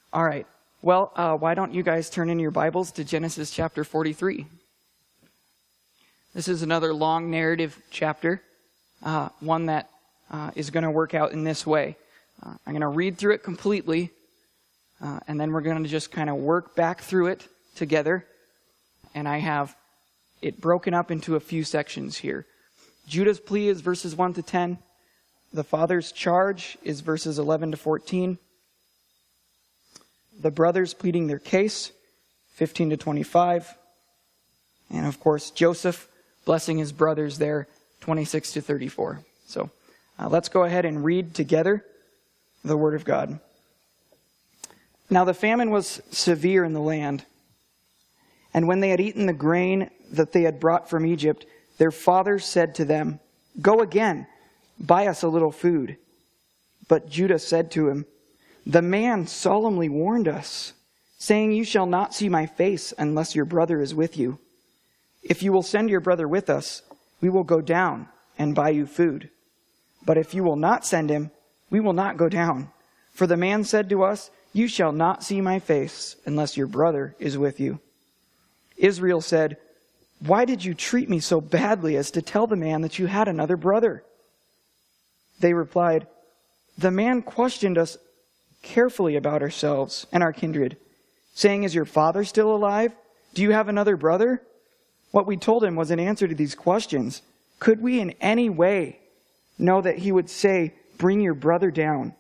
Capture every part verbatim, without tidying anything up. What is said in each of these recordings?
All right. Well, uh, why don't you guys turn in your Bibles to Genesis chapter forty-three. This is another long narrative chapter, uh, one that uh, is going to work out in this way. Uh, I'm going to read through it completely, uh, and then we're going to just kind of work back through it together. And I have it broken up into a few sections here. Judah's plea is verses one to ten. The father's charge is verses eleven to fourteen. The brothers pleading their case, fifteen to twenty-five. And of course, Joseph blessing his brothers there, twenty-six to thirty-four. So uh, let's go ahead and read together the Word of God. Now the famine was severe in the land. And when they had eaten the grain that they had brought from Egypt, their father said to them, "Go again, buy us a little food." But Judah said to him, "The man solemnly warned us, saying, 'You shall not see my face unless your brother is with you. If you will send your brother with us, we will go down and buy you food. But if you will not send him, we will not go down. For the man said to us, you shall not see my face unless your brother is with you.' Israel said, 'Why did you treat me so badly as to tell the man that you had another brother?' They replied, 'The man questioned us carefully about ourselves and our kindred, saying, is your father still alive? Do you have another brother?' What we told him was an answer to these questions. Could we in any way know that he would say, 'Bring your brother down'?"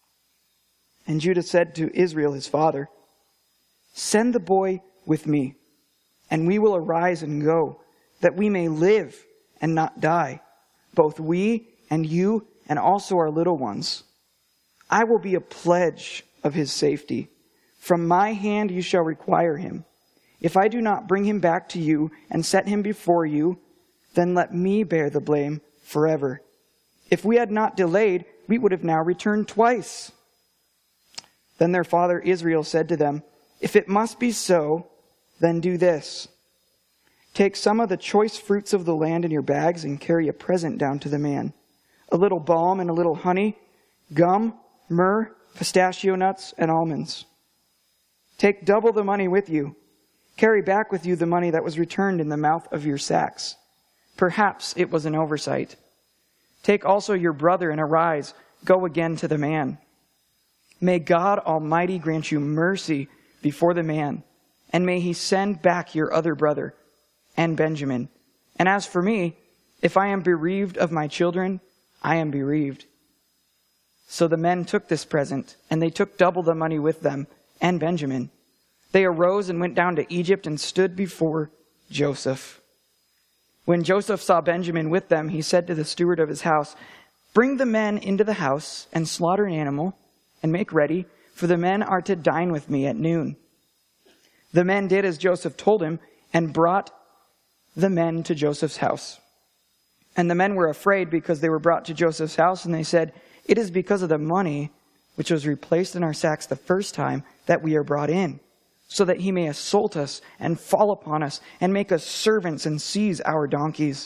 And Judah said to Israel his father, "Send the boy with me, and we will arise and go, that we may live and not die, both we and you and also our little ones. I will be a pledge of his safety. From my hand you shall require him. If I do not bring him back to you and set him before you, then let me bear the blame forever. If we had not delayed, we would have now returned twice." Then their father Israel said to them, "If it must be so, then do this. Take some of the choice fruits of the land in your bags and carry a present down to the man. A little balm and a little honey, gum, myrrh, pistachio nuts, and almonds. Take double the money with you. Carry back with you the money that was returned in the mouth of your sacks. Perhaps it was an oversight. Take also your brother and arise, go again to the man. May God Almighty grant you mercy before the man, and may he send back your other brother and Benjamin. And as for me, if I am bereaved of my children, I am bereaved." So the men took this present, and they took double the money with them and Benjamin. They arose and went down to Egypt and stood before Joseph. When Joseph saw Benjamin with them, he said to the steward of his house, "Bring the men into the house and slaughter an animal and make ready, for the men are to dine with me at noon." The men did as Joseph told him and brought the men to Joseph's house. And the men were afraid because they were brought to Joseph's house, and they said, "It is because of the money which was replaced in our sacks the first time that we are brought in, so that he may assault us and fall upon us and make us servants and seize our donkeys."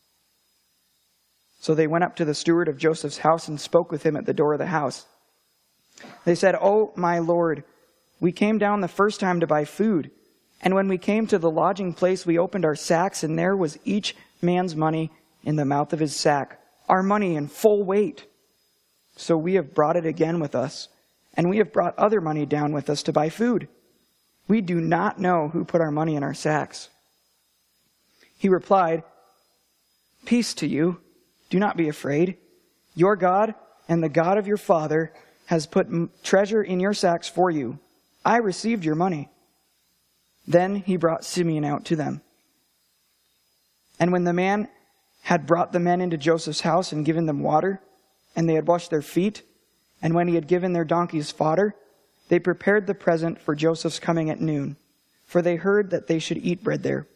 So they went up to the steward of Joseph's house and spoke with him at the door of the house. They said, "Oh, my lord, we came down the first time to buy food. And when we came to the lodging place, we opened our sacks, and there was each man's money in the mouth of his sack, our money in full weight. So we have brought it again with us, and we have brought other money down with us to buy food. We do not know who put our money in our sacks." He replied, "Peace to you. Do not be afraid. Your God and the God of your father has put treasure in your sacks for you. I received your money." Then he brought Simeon out to them. And when the man had brought the men into Joseph's house and given them water, and they had washed their feet, and when he had given their donkeys fodder, they prepared the present for Joseph's coming at noon, for they heard that they should eat bread there.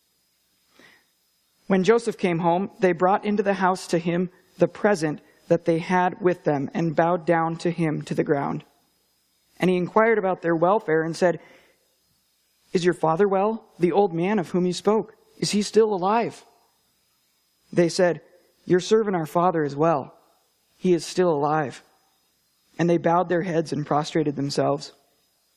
When Joseph came home, they brought into the house to him the present that they had with them, and bowed down to him to the ground. And he inquired about their welfare and said, "Is your father well, the old man of whom you spoke? Is he still alive?" They said, "Your servant our father is well. He is still alive." And they bowed their heads and prostrated themselves.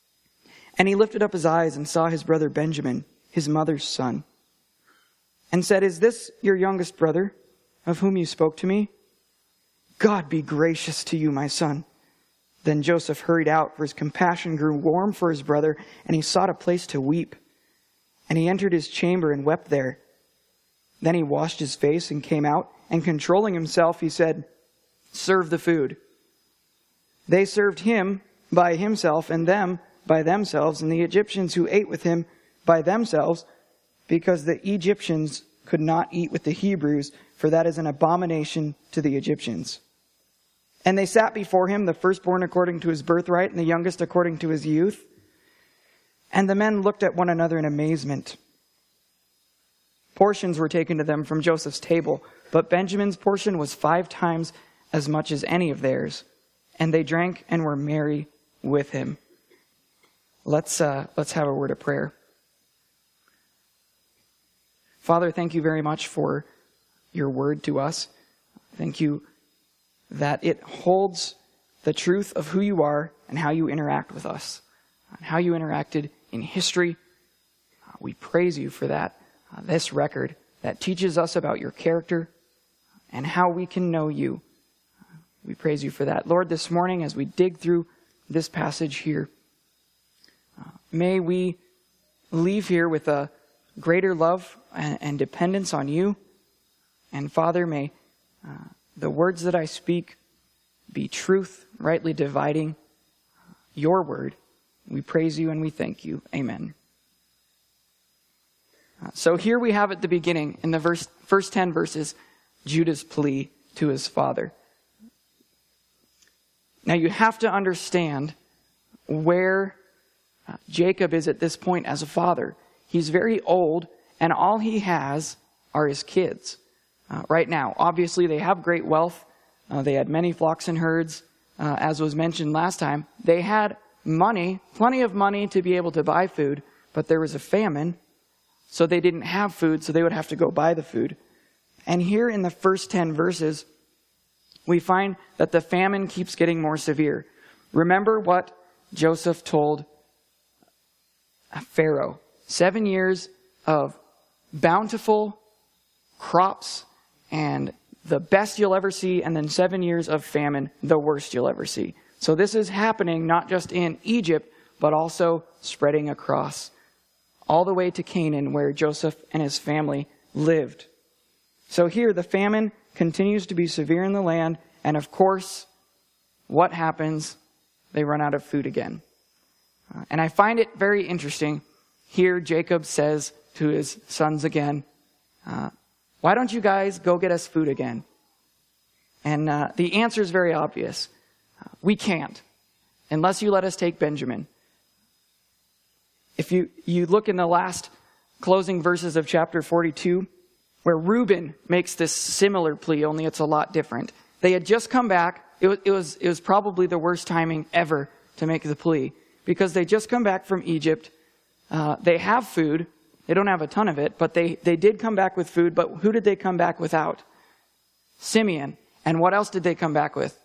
And he lifted up his eyes and saw his brother Benjamin, his mother's son, and said, "Is this your youngest brother, of whom you spoke to me? God be gracious to you, my son." Then Joseph hurried out, for his compassion grew warm for his brother, and he sought a place to weep. And he entered his chamber and wept there. Then he washed his face and came out, and controlling himself, he said, "Serve the food." They served him by himself, and them by themselves, and the Egyptians who ate with him by themselves, because the Egyptians could not eat with the Hebrews, for that is an abomination to the Egyptians. And they sat before him, the firstborn according to his birthright, and the youngest according to his youth. And the men looked at one another in amazement. Portions were taken to them from Joseph's table, but Benjamin's portion was five times as much as any of theirs. And they drank and were merry with him. Let's uh, let's have a word of prayer. Father, thank you very much for your word to us. Thank you that it holds the truth of who you are and how you interact with us, and how you interacted in history. Uh, we praise you for that, uh, this record that teaches us about your character and how we can know you. Uh, we praise you for that. Lord, this morning as we dig through this passage here, uh, may we leave here with a greater love and, and dependence on you. And Father, may uh, the words that I speak be truth, rightly dividing your word. We praise you and we thank you. Amen. Uh, so here we have at the beginning, in the verse, first ten verses, Judah's plea to his father. Now you have to understand where uh, Jacob is at this point as a father. He's very old, and all he has are his kids. Uh, right now, obviously, they have great wealth. Uh, they had many flocks and herds, uh, as was mentioned last time. They had money, plenty of money to be able to buy food, but there was a famine, so they didn't have food, so they would have to go buy the food. And here in the first ten verses, we find that the famine keeps getting more severe. Remember what Joseph told Pharaoh. Seven years of bountiful crops and the best you'll ever see, and then seven years of famine, the worst you'll ever see. So this is happening not just in Egypt, but also spreading across all the way to Canaan, where Joseph and his family lived. So here the famine continues to be severe in the land, and of course, what happens? They run out of food again. Uh, and I find it very interesting. Here Jacob says to his sons again, uh, why don't you guys go get us food again? And uh, the answer is very obvious. Uh, we can't, unless you let us take Benjamin. If you, you look in the last closing verses of chapter forty-two, where Reuben makes this similar plea, only it's a lot different. They had just come back. It was, it was, it was probably the worst timing ever to make the plea, because they just come back from Egypt. Uh, they have food. They don't have a ton of it, but they, they did come back with food. But who did they come back without? Simeon. And what else did they come back with?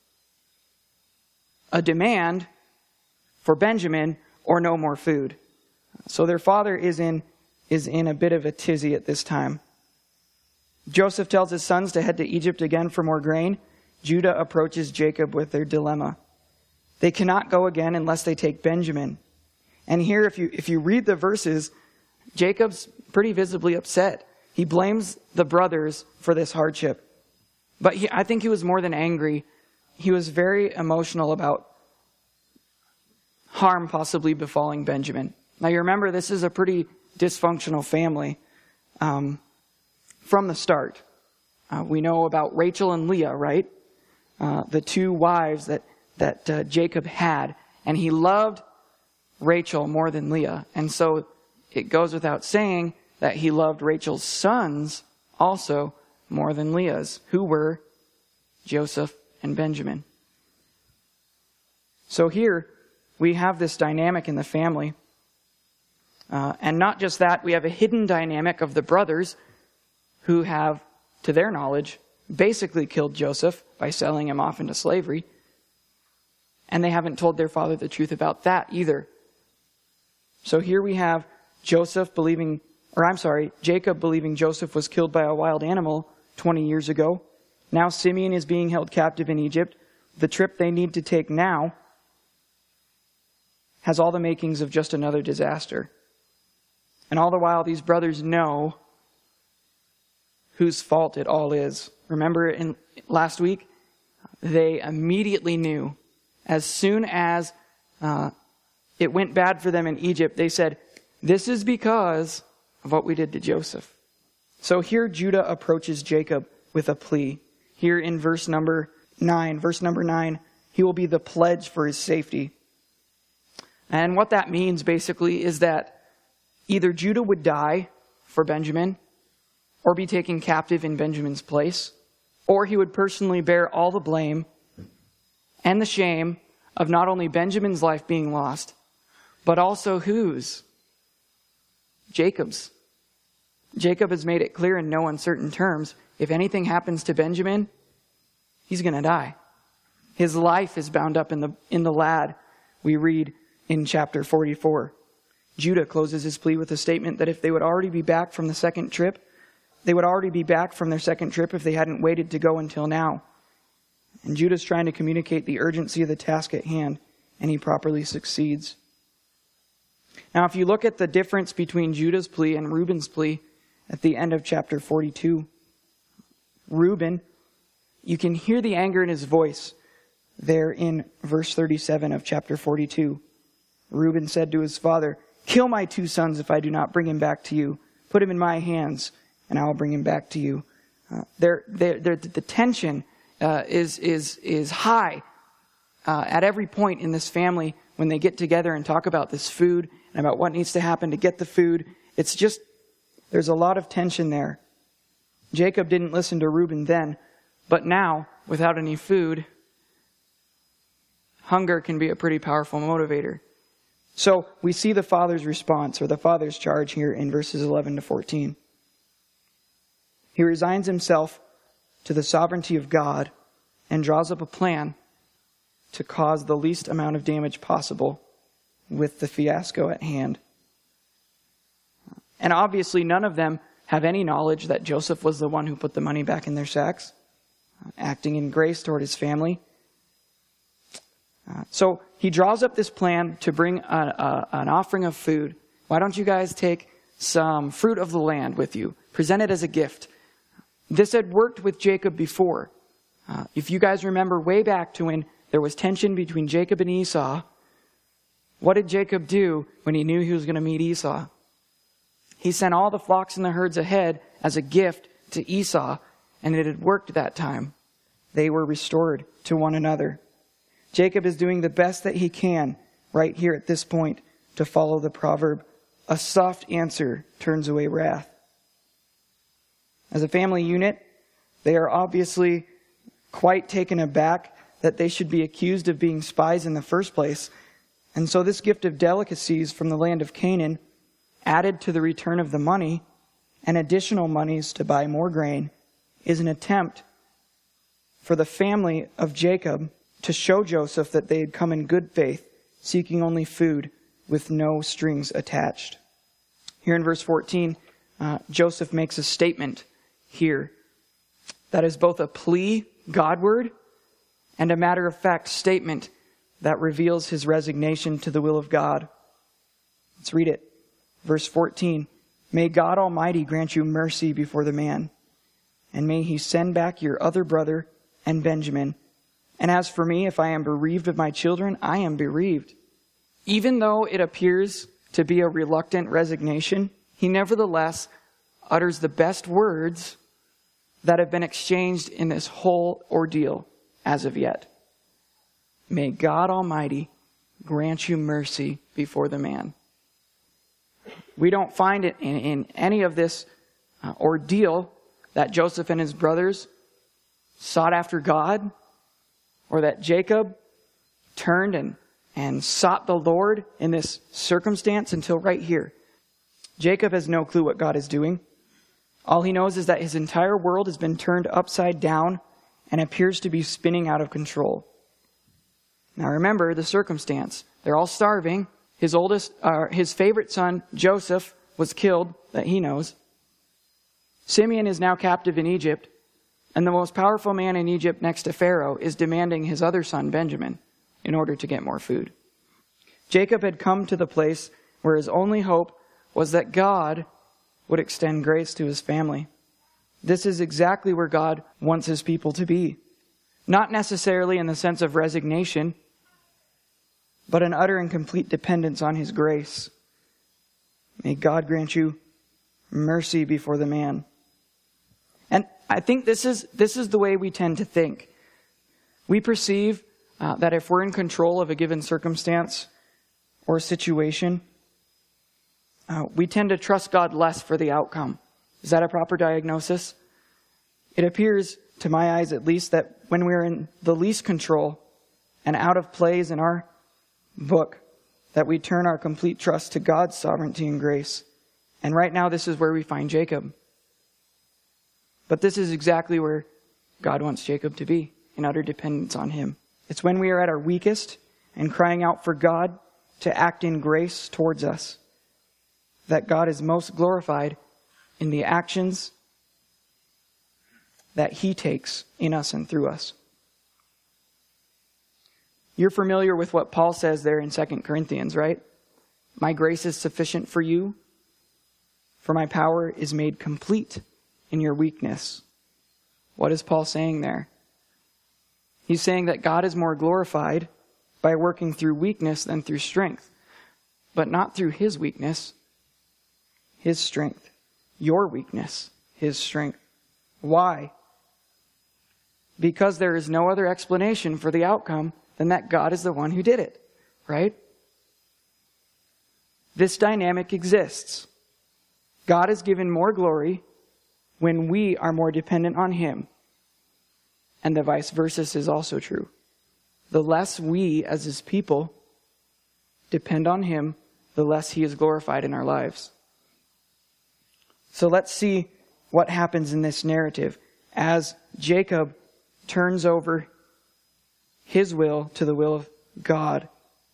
A demand for Benjamin or no more food. So their father is in, is in a bit of a tizzy at this time. Joseph tells his sons to head to Egypt again for more grain. Judah approaches Jacob with their dilemma. They cannot go again unless they take Benjamin. And here, if you if you read the verses, Jacob's pretty visibly upset. He blames the brothers for this hardship. But he, I think he was more than angry. He was very emotional about harm possibly befalling Benjamin. Now you remember, this is a pretty dysfunctional family um, from the start. Uh, we know about Rachel and Leah, right? Uh, the two wives that, that uh, Jacob had. And he loved Rachel more than Leah. And so it goes without saying that he loved Rachel's sons also more than Leah's, who were Joseph and Benjamin. So here we have this dynamic in the family. Uh, and not just that, we have a hidden dynamic of the brothers who have, to their knowledge, basically killed Joseph by selling him off into slavery. And they haven't told their father the truth about that either. So here we have Joseph believing, or I'm sorry, Jacob believing Joseph was killed by a wild animal twenty years ago. Now Simeon is being held captive in Egypt. The trip they need to take now has all the makings of just another disaster. And all the while, these brothers know whose fault it all is. Remember in last week, they immediately knew, as soon as uh, it went bad for them in Egypt, they said, this is because of what we did to Joseph. So here Judah approaches Jacob with a plea. Here in verse number nine, verse number nine, he will be the pledge for his safety. And what that means basically is that either Judah would die for Benjamin or be taken captive in Benjamin's place, or he would personally bear all the blame and the shame of not only Benjamin's life being lost, but also whose? Jacob's. Jacob has made it clear in no uncertain terms, if anything happens to Benjamin, he's going to die. His life is bound up in the in the lad we read in chapter forty-four. Judah closes his plea with a statement that if they would already be back from the second trip, they would already be back from their second trip if they hadn't waited to go until now. And Judah's trying to communicate the urgency of the task at hand, and he properly succeeds. Now, if you look at the difference between Judah's plea and Reuben's plea at the end of chapter forty-two, Reuben, you can hear the anger in his voice there in verse thirty-seven of chapter forty-two. Reuben said to his father, "Kill my two sons if I do not bring him back to you. Put him in my hands, and I will bring him back to you." Uh, they're, they're, they're, the tension uh, is is is high uh, at every point in this family when they get together and talk about this food and about what needs to happen to get the food. It's just, there's a lot of tension there. Jacob didn't listen to Reuben then, but now, without any food, hunger can be a pretty powerful motivator. So we see the father's response, or the father's charge here in verses eleven to fourteen. He resigns himself to the sovereignty of God and draws up a plan to cause the least amount of damage possible with the fiasco at hand. And obviously none of them have any knowledge that Joseph was the one who put the money back in their sacks, acting in grace toward his family. Uh, so he draws up this plan to bring a, a, an offering of food. Why don't you guys take some fruit of the land with you? Present it as a gift. This had worked with Jacob before. Uh, if you guys remember way back to when there was tension between Jacob and Esau, what did Jacob do when he knew he was going to meet Esau? He sent all the flocks and the herds ahead as a gift to Esau, and it had worked that time. They were restored to one another. Jacob is doing the best that he can right here at this point to follow the proverb, "A soft answer turns away wrath." As a family unit, they are obviously quite taken aback that they should be accused of being spies in the first place. And so this gift of delicacies from the land of Canaan, added to the return of the money and additional monies to buy more grain, is an attempt for the family of Jacob to show Joseph that they had come in good faith, seeking only food with no strings attached. Here in verse fourteen, uh, Joseph makes a statement here that is both a plea Godward and a matter-of-fact statement that reveals his resignation to the will of God. Let's read it. Verse fourteen, "May God Almighty grant you mercy before the man, and may he send back your other brother and Benjamin. And as for me, if I am bereaved of my children, I am bereaved." Even though it appears to be a reluctant resignation, he nevertheless utters the best words that have been exchanged in this whole ordeal as of yet. "May God Almighty grant you mercy before the man." We don't find it in, in any of this uh, ordeal that Joseph and his brothers sought after God, or that Jacob turned and, and sought the Lord in this circumstance until right here. Jacob has no clue what God is doing. All he knows is that his entire world has been turned upside down and appears to be spinning out of control. Now remember the circumstance. They're all starving. His oldest, uh, his favorite son, Joseph, was killed, that he knows. Simeon is now captive in Egypt, and the most powerful man in Egypt next to Pharaoh is demanding his other son, Benjamin, in order to get more food. Jacob had come to the place where his only hope was that God would extend grace to his family. This is exactly where God wants his people to be. Not necessarily in the sense of resignation, but an utter and complete dependence on his grace. May God grant you mercy before the man. And I think this is this is the way we tend to think. We perceive uh, that if we're in control of a given circumstance or situation, uh, we tend to trust God less for the outcome. Is that a proper diagnosis? It appears, to my eyes at least, that when we're in the least control and out of place in our book, that we turn our complete trust to God's sovereignty and grace. And right now, this is where we find Jacob. But this is exactly where God wants Jacob to be, in utter dependence on him. It's when we are at our weakest and crying out for God to act in grace towards us that God is most glorified in the actions that he takes in us and through us. You're familiar with what Paul says there in Second Corinthians, right? My grace is sufficient for you, for my power is made complete in your weakness. What is Paul saying there? He's saying that God is more glorified by working through weakness than through strength, but not through his weakness, his strength. Your weakness, his strength. Why? Because there is no other explanation for the outcome than that God is the one who did it, right? This dynamic exists. God is given more glory when we are more dependent on him. And the vice versa is also true. The less we, as his people, depend on him, the less he is glorified in our lives. So let's see what happens in this narrative as Jacob turns over his will to the will of God.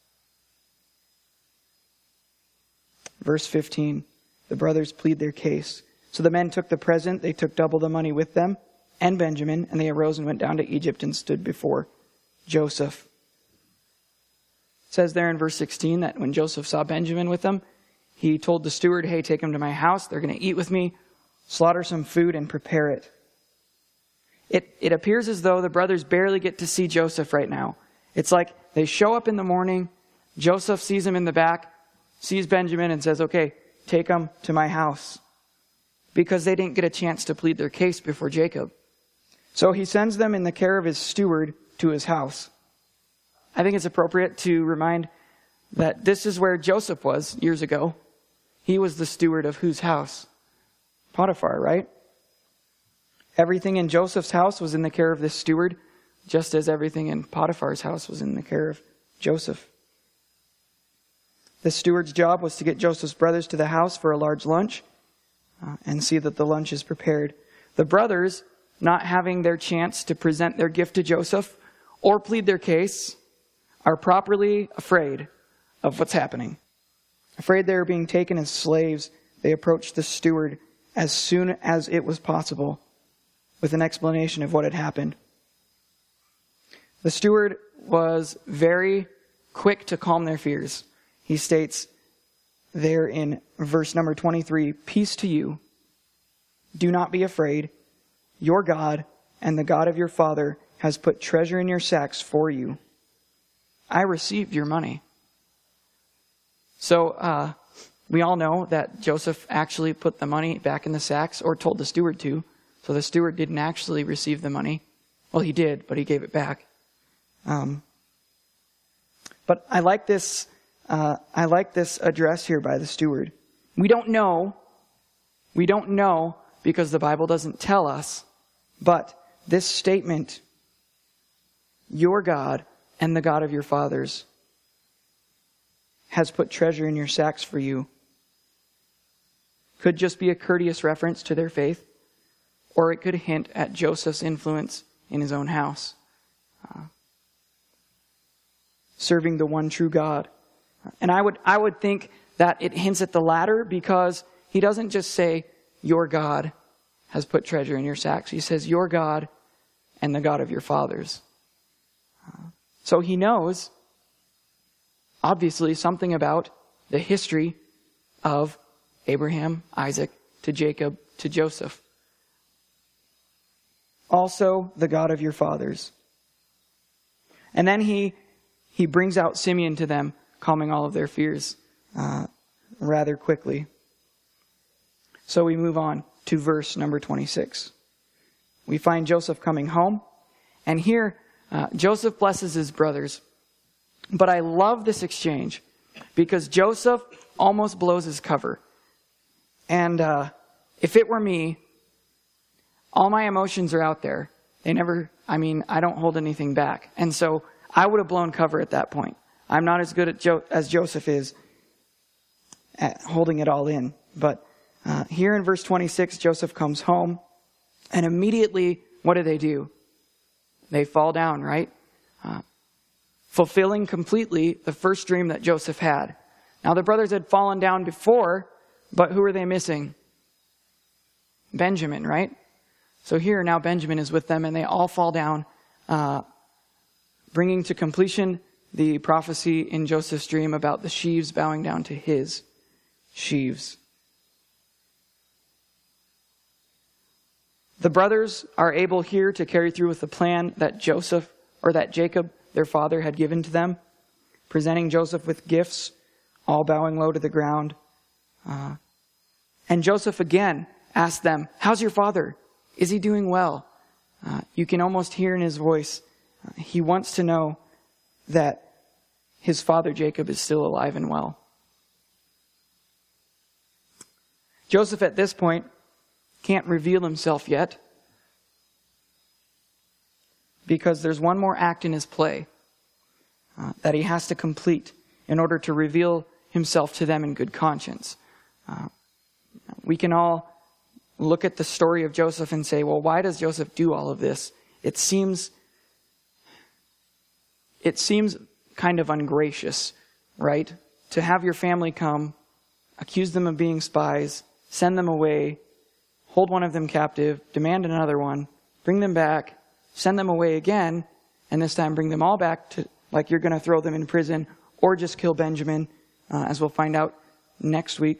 Verse fifteen, the brothers plead their case. So the men took the present, they took double the money with them, and Benjamin, and they arose and went down to Egypt and stood before Joseph. It says there in verse sixteen that when Joseph saw Benjamin with them, he told the steward, hey, take him to my house. They're going to eat with me, slaughter some food, and prepare it. It it appears as though the brothers barely get to see Joseph right now. It's like they show up in the morning, Joseph sees him in the back, sees Benjamin and says, okay, take him to my house. Because they didn't get a chance to plead their case before Jacob. So he sends them in the care of his steward to his house. I think it's appropriate to remind that this is where Joseph was years ago. He was the steward of whose house? Potiphar, right? Everything in Joseph's house was in the care of this steward, just as everything in Potiphar's house was in the care of Joseph. The steward's job was to get Joseph's brothers to the house for a large lunch uh, and see that the lunch is prepared. The brothers, not having their chance to present their gift to Joseph or plead their case, are properly afraid of what's happening. Afraid they are being taken as slaves, they approached the steward as soon as it was possible with an explanation of what had happened. The steward was very quick to calm their fears. He states there in verse number twenty-three, peace to you. Do not be afraid. Your God and the God of your father has put treasure in your sacks for you. I received your money. So uh, we all know that Joseph actually put the money back in the sacks, or told the steward to. So the steward didn't actually receive the money. Well, he did, but he gave it back. Um, but I like this. Uh, I like this address here by the steward. We don't know. We don't know because the Bible doesn't tell us. But this statement, your God and the God of your fathers has put treasure in your sacks for you, could just be a courteous reference to their faith, or it could hint at Joseph's influence in his own house, uh, serving the one true God. And I would, I would think that it hints at the latter, because he doesn't just say, your God has put treasure in your sacks. He says, your God and the God of your fathers. So he knows, obviously, something about the history of Abraham, Isaac, to Jacob, to Joseph. Also, the God of your fathers. And then he he brings out Simeon to them, calming all of their fears uh, rather quickly. So we move on to verse number twenty-six. We find Joseph coming home. And here, uh, Joseph blesses his brothers. But I love this exchange, because Joseph almost blows his cover. And uh, if it were me, all my emotions are out there. They never, I mean, I don't hold anything back. And so I would have blown cover at that point. I'm not as good at jo- as Joseph is at holding it all in. But uh, here in verse twenty-six, Joseph comes home, and immediately, what do they do? They fall down, right? Uh, fulfilling completely the first dream that Joseph had. Now, the brothers had fallen down before, but who are they missing? Benjamin, right? So here now Benjamin is with them, and they all fall down, uh, bringing to completion the prophecy in Joseph's dream about the sheaves bowing down to his sheaves. The brothers are able here to carry through with the plan that Joseph, or that Jacob, their father, had given to them, presenting Joseph with gifts, all bowing low to the ground. Uh, and Joseph again asked them, how's your father? Is he doing well? Uh, you can almost hear in his voice, uh, he wants to know that his father Jacob is still alive and well. Joseph at this point can't reveal himself yet, because there's one more act in his play uh, that he has to complete in order to reveal himself to them in good conscience. Uh, we can all look at the story of Joseph and say, well, why does Joseph do all of this? It seems, it seems kind of ungracious, right? To have your family come, accuse them of being spies, send them away, hold one of them captive, demand another one, bring them back, send them away again, and this time bring them all back to, like you're going to throw them in prison, or just kill Benjamin, uh, as we'll find out next week.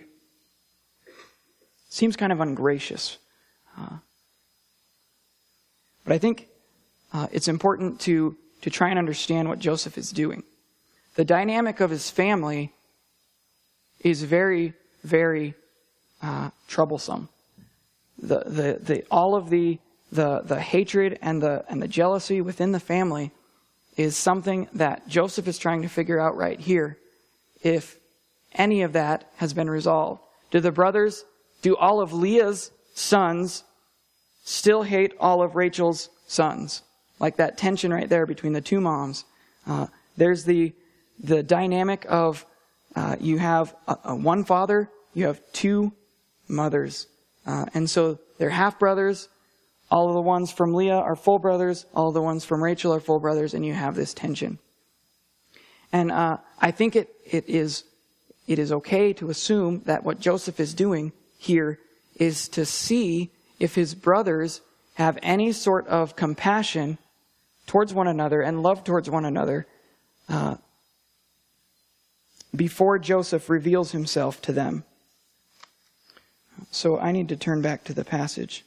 Seems kind of ungracious. Uh, but I think uh, it's important to, to try and understand what Joseph is doing. The dynamic of his family is very, very uh, troublesome. The, the, the, all of the, the, the hatred and the, and the jealousy within the family is something that Joseph is trying to figure out right here, if any of that has been resolved. Do the brothers, do all of Leah's sons still hate all of Rachel's sons? Like that tension right there between the two moms. Uh, there's the the dynamic of uh, you have a, a one father, you have two mothers. Uh, and so they're half brothers. All of the ones from Leah are full brothers. All of the ones from Rachel are full brothers, and you have this tension. And uh, I think it it is it is okay to assume that what Joseph is doing here is to see if his brothers have any sort of compassion towards one another and love towards one another uh, before Joseph reveals himself to them. So I need to turn back to the passage.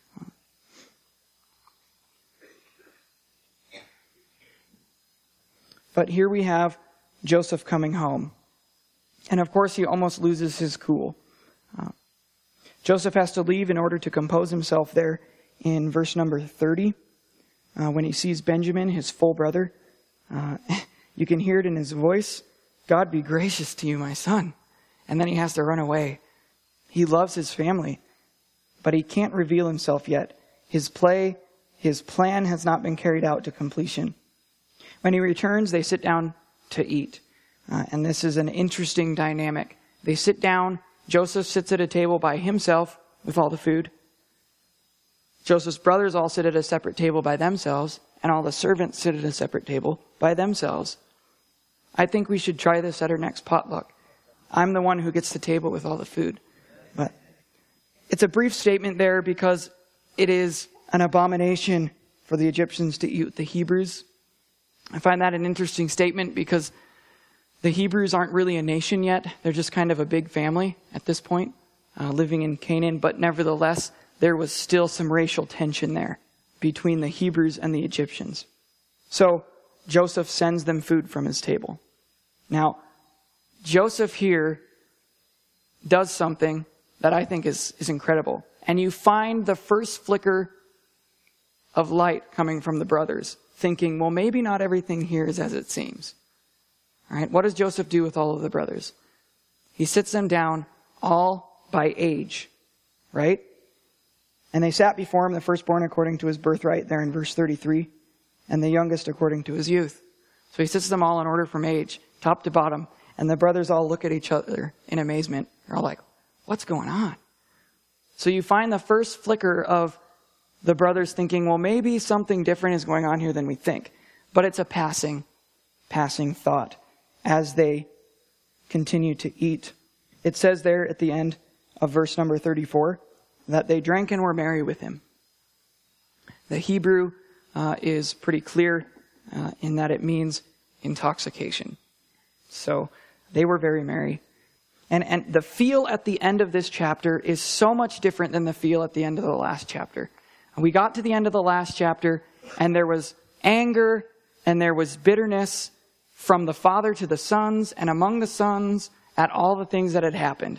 But here we have Joseph coming home. And of course he almost loses his cool. Uh, Joseph has to leave in order to compose himself there in verse number thirty. Uh, when he sees Benjamin, his full brother, uh, you can hear it in his voice, God be gracious to you, my son. And then he has to run away. He loves his family, but he can't reveal himself yet. His play, his plan has not been carried out to completion. When he returns, they sit down to eat. Uh, and this is an interesting dynamic. They sit down. Joseph sits at a table by himself with all the food. Joseph's brothers all sit at a separate table by themselves, and all the servants sit at a separate table by themselves. I think we should try this at our next potluck. I'm the one who gets the table with all the food. But it's a brief statement there because it is an abomination for the Egyptians to eat the Hebrews. I find that an interesting statement because the Hebrews aren't really a nation yet. They're just kind of a big family at this point, uh, living in Canaan. But nevertheless, there was still some racial tension there between the Hebrews and the Egyptians. So Joseph sends them food from his table. Now, Joseph here does something that I think is, is incredible. And you find the first flicker of light coming from the brothers, thinking, well, maybe not everything here is as it seems. All right, what does Joseph do with all of the brothers? He sits them down all by age, right? And they sat before him, the firstborn according to his birthright, there in verse thirty-three, and the youngest according to his youth. So he sits them all in order from age, top to bottom, and the brothers all look at each other in amazement. They're all like, what's going on? So you find the first flicker of the brothers thinking, well, maybe something different is going on here than we think. But it's a passing, passing thought as they continue to eat. It says there at the end of verse number thirty-four that they drank and were merry with him. The Hebrew uh, is pretty clear uh, in that it means intoxication. So they were very merry. And, and the feel at the end of this chapter is so much different than the feel at the end of the last chapter. We got to the end of the last chapter, and there was anger, and there was bitterness from the father to the sons, and among the sons, at all the things that had happened.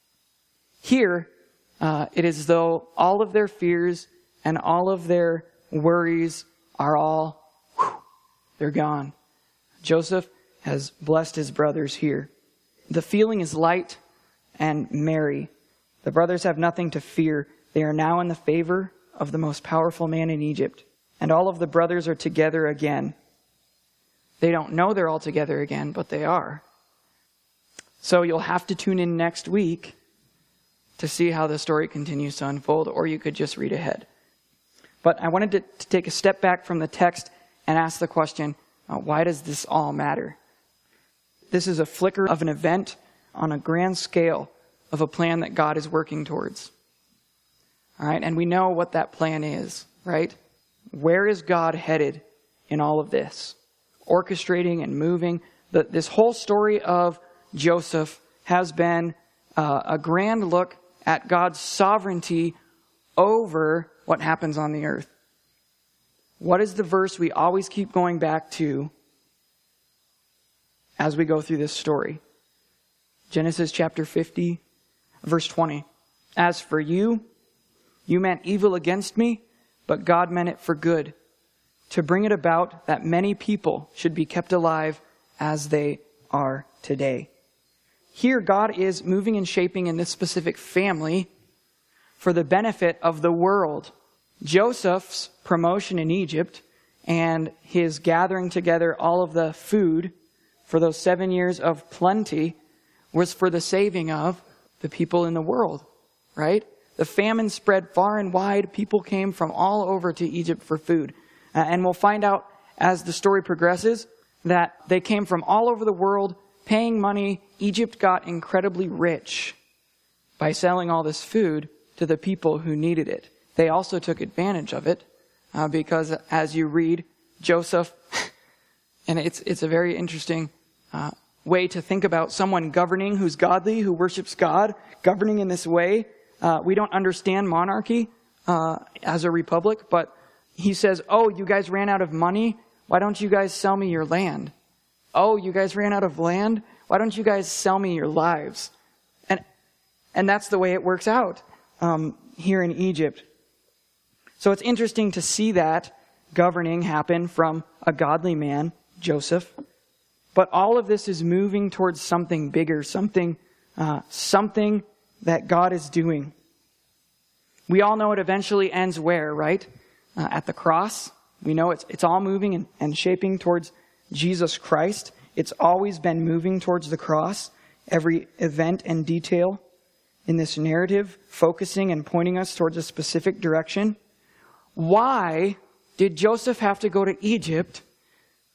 Here, uh, it is as though all of their fears and all of their worries are all, whew, they're gone. Joseph has blessed his brothers here. The feeling is light and merry. The brothers have nothing to fear. They are now in the favor of the most powerful man in Egypt. And all of the brothers are together again. They don't know they're all together again, but they are. So you'll have to tune in next week to see how the story continues to unfold, or you could just read ahead. But I wanted to, to take a step back from the text and ask the question, uh, why does this all matter? This is a flicker of an event on a grand scale of a plan that God is working towards. All right, and we know what that plan is, right? Where is God headed in all of this? Orchestrating and moving. The, this whole story of Joseph has been uh, a grand look at God's sovereignty over what happens on the earth. What is the verse we always keep going back to as we go through this story? Genesis chapter fifty, verse twenty. As for you, you meant evil against me, but God meant it for good, to bring it about that many people should be kept alive as they are today. Here, God is moving and shaping in this specific family for the benefit of the world. Joseph's promotion in Egypt and his gathering together all of the food for those seven years of plenty was for the saving of the people in the world, right? The famine spread far and wide. People came from all over to Egypt for food. Uh, and we'll find out as the story progresses that they came from all over the world paying money. Egypt got incredibly rich by selling all this food to the people who needed it. They also took advantage of it uh, because as you read Joseph, and it's it's a very interesting uh, way to think about someone governing who's godly, who worships God, governing in this way. Uh, we don't understand monarchy uh, as a republic, but he says, oh, you guys ran out of money? Why don't you guys sell me your land? Oh, you guys ran out of land? Why don't you guys sell me your lives? And and that's the way it works out um, here in Egypt. So it's interesting to see that governing happen from a godly man, Joseph. But all of this is moving towards something bigger, something, uh, something that God is doing. We all know it eventually ends where, right? Uh, at the cross. We know it's it's all moving and, and shaping towards Jesus Christ. It's always been moving towards the cross. Every event and detail in this narrative focusing and pointing us towards a specific direction. Why did Joseph have to go to Egypt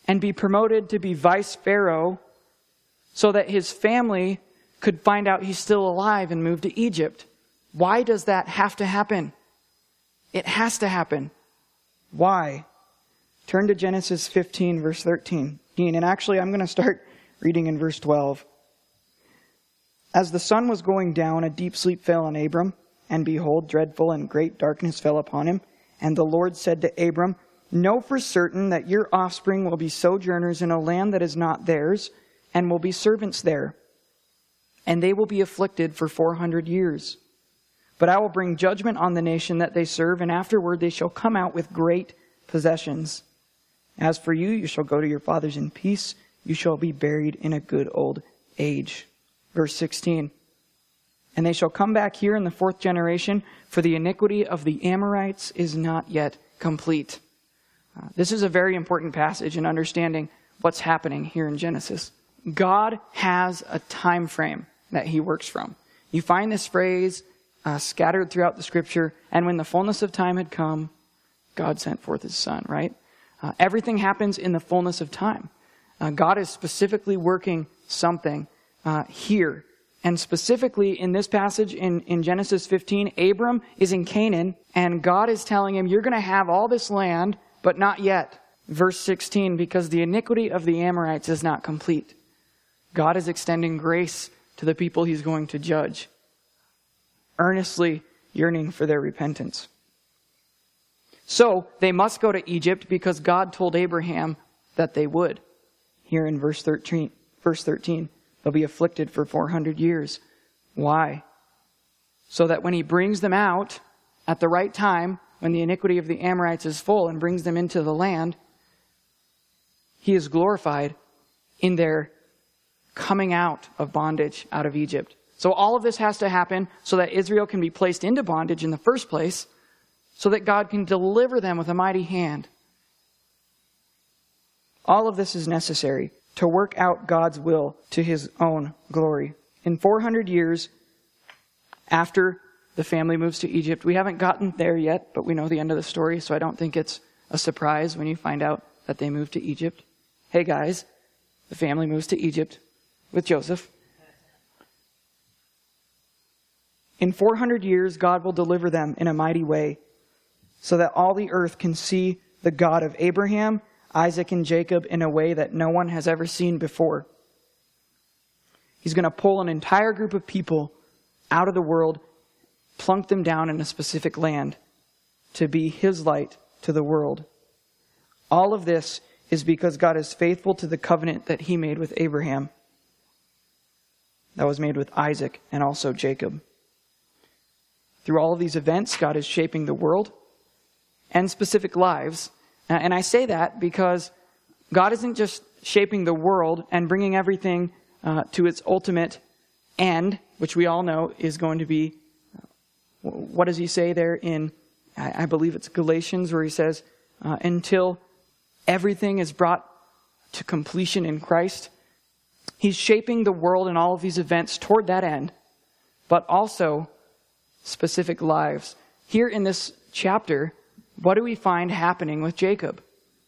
and be promoted to be vice pharaoh so that his family could find out he's still alive and move to Egypt. Why does that have to happen? It has to happen. Why? Turn to Genesis fifteen, verse thirteen. And actually, I'm going to start reading in verse twelve. As the sun was going down, a deep sleep fell on Abram, and behold, dreadful and great darkness fell upon him. And the Lord said to Abram, know for certain that your offspring will be sojourners in a land that is not theirs, and will be servants there. And they will be afflicted for four hundred years. But I will bring judgment on the nation that they serve, and afterward they shall come out with great possessions. As for you, you shall go to your fathers in peace. You shall be buried in a good old age. Verse sixteen. And they shall come back here in the fourth generation, for the iniquity of the Amorites is not yet complete. Uh, this is a very important passage in understanding what's happening here in Genesis. God has a time frame that he works from. You find this phrase uh, scattered throughout the scripture, and when the fullness of time had come, God sent forth his son, right? Uh, everything happens in the fullness of time. Uh, God is specifically working something uh, here. And specifically in this passage in, in Genesis fifteen, Abram is in Canaan, and God is telling him, you're going to have all this land, but not yet. Verse sixteen, because the iniquity of the Amorites is not complete. God is extending grace to the people he's going to judge, earnestly yearning for their repentance. So they must go to Egypt because God told Abraham that they would. Here in verse thirteen, verse thirteen, they'll be afflicted for four hundred years. Why? So that when he brings them out at the right time, when the iniquity of the Amorites is full and brings them into the land, he is glorified in their coming out of bondage out of Egypt. So all of this has to happen so that Israel can be placed into bondage in the first place, so that God can deliver them with a mighty hand. All of this is necessary to work out God's will to his own glory. In four hundred years after the family moves to Egypt, we haven't gotten there yet, but we know the end of the story, so I don't think it's a surprise when you find out that they moved to Egypt. Hey guys, the family moves to Egypt with Joseph. In four hundred years, God will deliver them in a mighty way, so that all the earth can see the God of Abraham, Isaac, and Jacob in a way that no one has ever seen before. He's going to pull an entire group of people out of the world, plunk them down in a specific land to be his light to the world. All of this is because God is faithful to the covenant that he made with Abraham, that was made with Isaac and also Jacob. Through all of these events, God is shaping the world and specific lives. And I say that because God isn't just shaping the world and bringing everything uh, to its ultimate end, which we all know is going to be, what does he say there in, I, I believe it's Galatians, where he says, uh, until everything is brought to completion in Christ. He's shaping the world and all of these events toward that end, but also specific lives. Here in this chapter, what do we find happening with Jacob?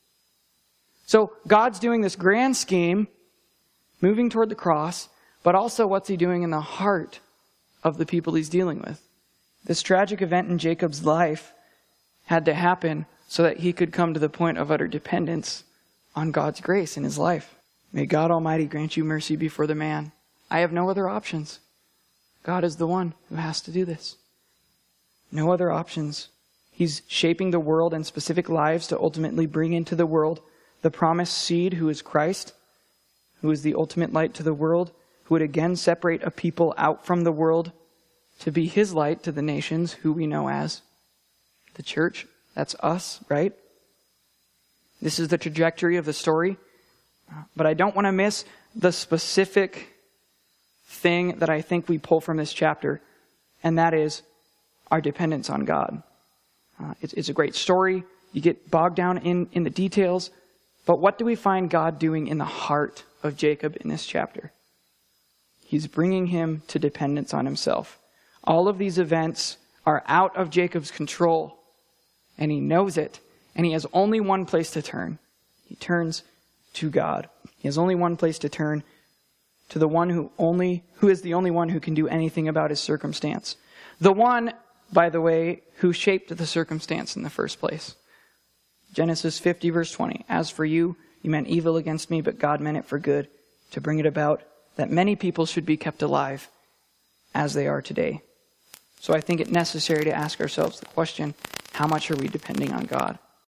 So God's doing this grand scheme, moving toward the cross, but also what's he doing in the heart of the people he's dealing with? This tragic event in Jacob's life had to happen so that he could come to the point of utter dependence on God's grace in his life. May God Almighty grant you mercy before the man. I have no other options. God is the one who has to do this. No other options. He's shaping the world and specific lives to ultimately bring into the world the promised seed who is Christ, who is the ultimate light to the world, who would again separate a people out from the world to be his light to the nations, who we know as the church. That's us, right? This is the trajectory of the story. But I don't want to miss the specific thing that I think we pull from this chapter, and that is our dependence on God. Uh, it's, it's a great story. You get bogged down in, in the details. But what do we find God doing in the heart of Jacob in this chapter? He's bringing him to dependence on himself. All of these events are out of Jacob's control, and he knows it, and he has only one place to turn. He turns to God. He has only one place to turn, to the one who only who is the only one who can do anything about his circumstance. The one, by the way, who shaped the circumstance in the first place. Genesis fifty, verse twenty. As for you, you meant evil against me, but God meant it for good, to bring it about that many people should be kept alive as they are today. So I think it necessary to ask ourselves the question, how much are we depending on God?